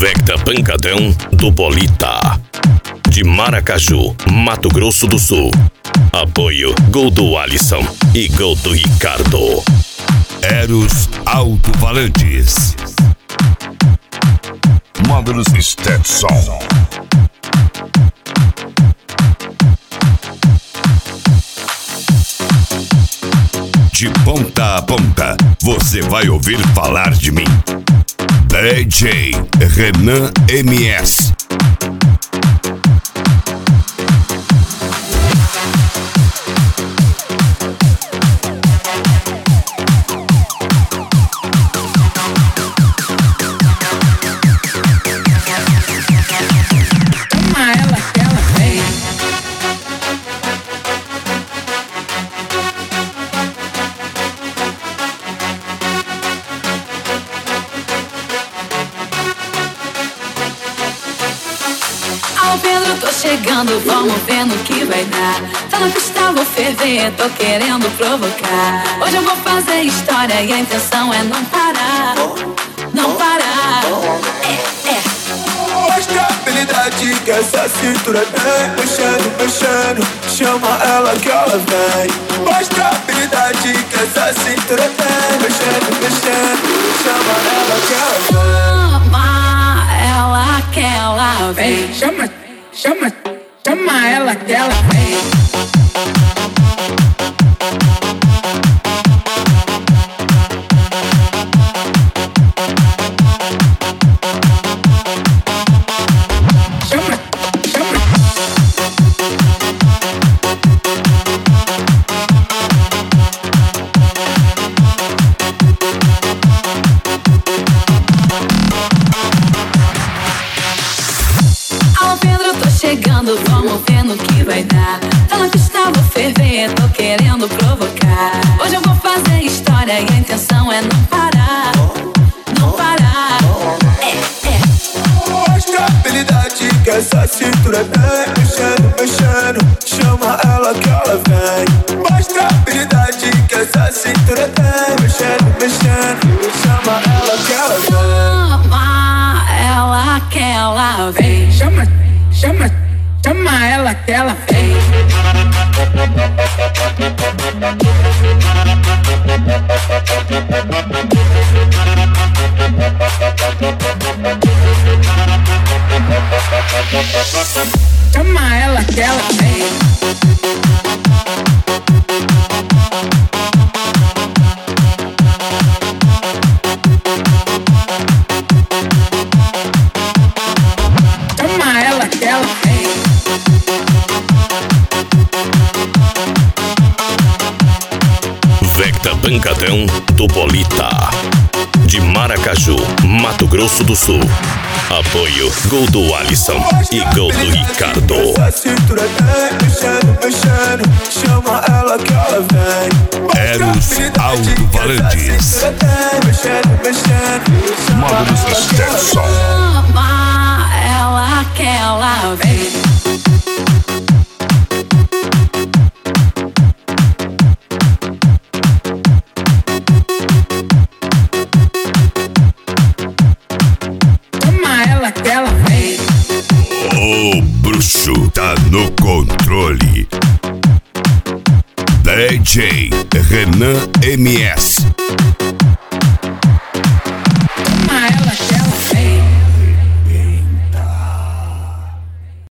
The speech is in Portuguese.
Vecta Pancadão do Bolita, de Maracaju, Mato Grosso do Sul. Apoio gol do Alisson e gol do Ricardo. Eros Alto-Falantes, módulos Stetson. De ponta a ponta, você vai ouvir falar de mim. DJ Renan MS. Tô chegando, vamos ver no que vai dar. Tá na pista, vou ferver, tô querendo provocar. Hoje eu vou fazer história e a intenção é não parar. Não parar. Mostra a habilidade que essa cintura tem. Mexendo, mexendo, chama ela que ela vem. Mostra a habilidade que essa cintura tem. Mexendo, mexendo, chama ela que ela vem. Chama ela que ela vem. Chama ela que ela vem. Chegando, vamos ver no que vai dar. Tá na pista, vou ferver, tô querendo provocar. Hoje eu vou fazer história e a intenção é não parar. Não parar. Mostra a habilidade que essa cintura tem. Mexendo, mexendo, chama ela que ela vem. Mostra a habilidade que essa cintura tem. Mexendo, mexendo, chama ela que ela vem. Chama ela que ela vem. Chama ela que ela vem. Chama ela que ela vem. Vecta Pancadão do Bolita, de Maracaju, Mato Grosso do Sul. Apoio gol do Alisson e gol do Ricardo. Essa cintura tem. Mexendo, mexendo, chama ela que ela vem. Eros Alto-Falantes, mexendo, mexendo, módulos Stetson. Chama ela que ela vem. O bruxo tá no controle. DJ Renan MS.